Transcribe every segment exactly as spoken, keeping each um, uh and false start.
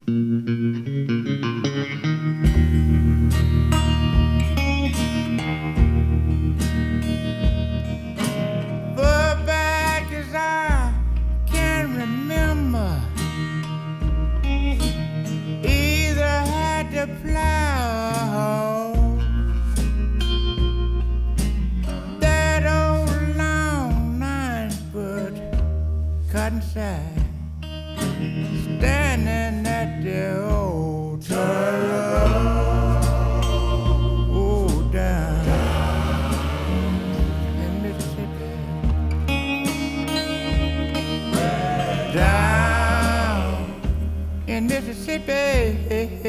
Far back as I can remember, either had to plow that old long nine foot cotton side, standing at the old turtle. Oh, down in Mississippi, down in Mississippi,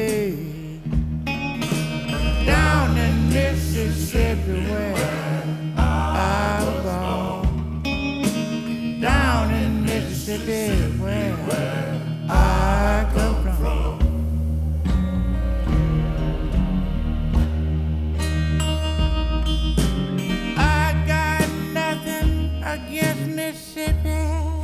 down in Mississippi where I was born, down in Mississippi where I come from. I got nothing against Mississippi.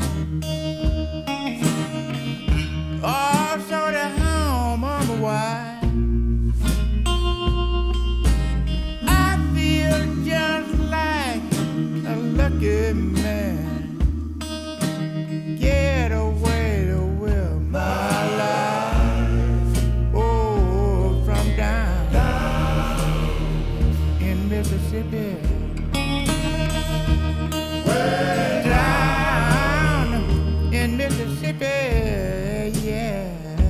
Oh, so the home of my wife. I feel just like a lucky man. Get away to will my life. Oh, from down, down in Mississippi. Down in Mississippi, yeah.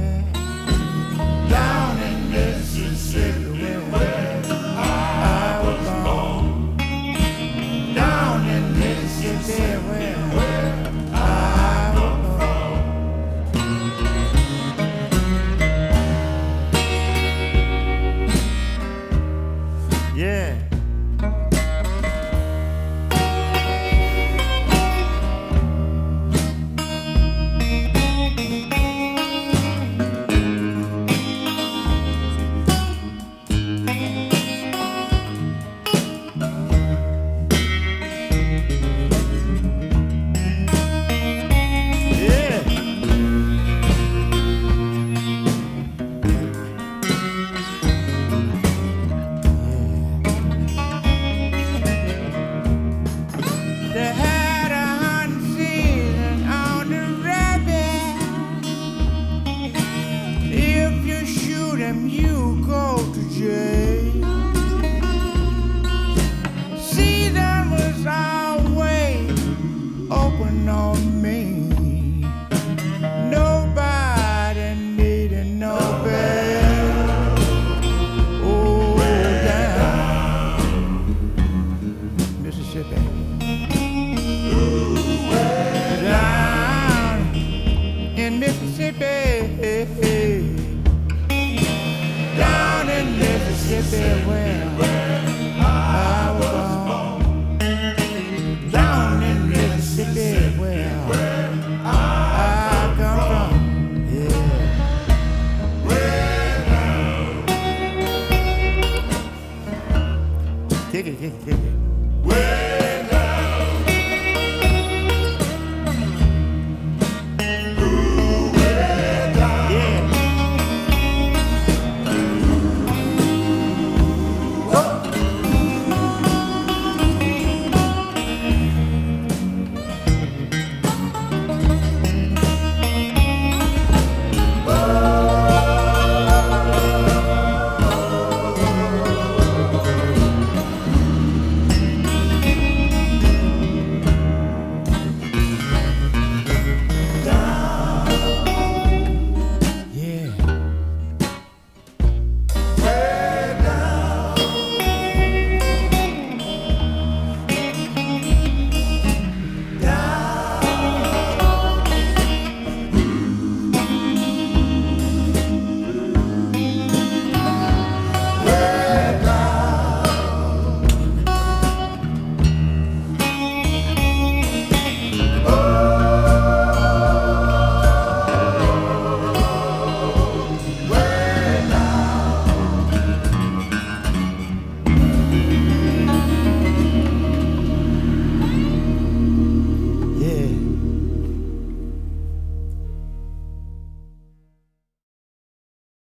Down in Mississippi where I was born. Down in Mississippi where I was born. Yeah. They had a hunting season on the rabbit. If you shoot him, you go to jail. Season was always open on me. Nobody needed no bail. Oh, down Mississippi. Down in Mississippi, down in Mississippi where I was born, down in Mississippi where I come from, yeah. Kick it, kick it, kick it.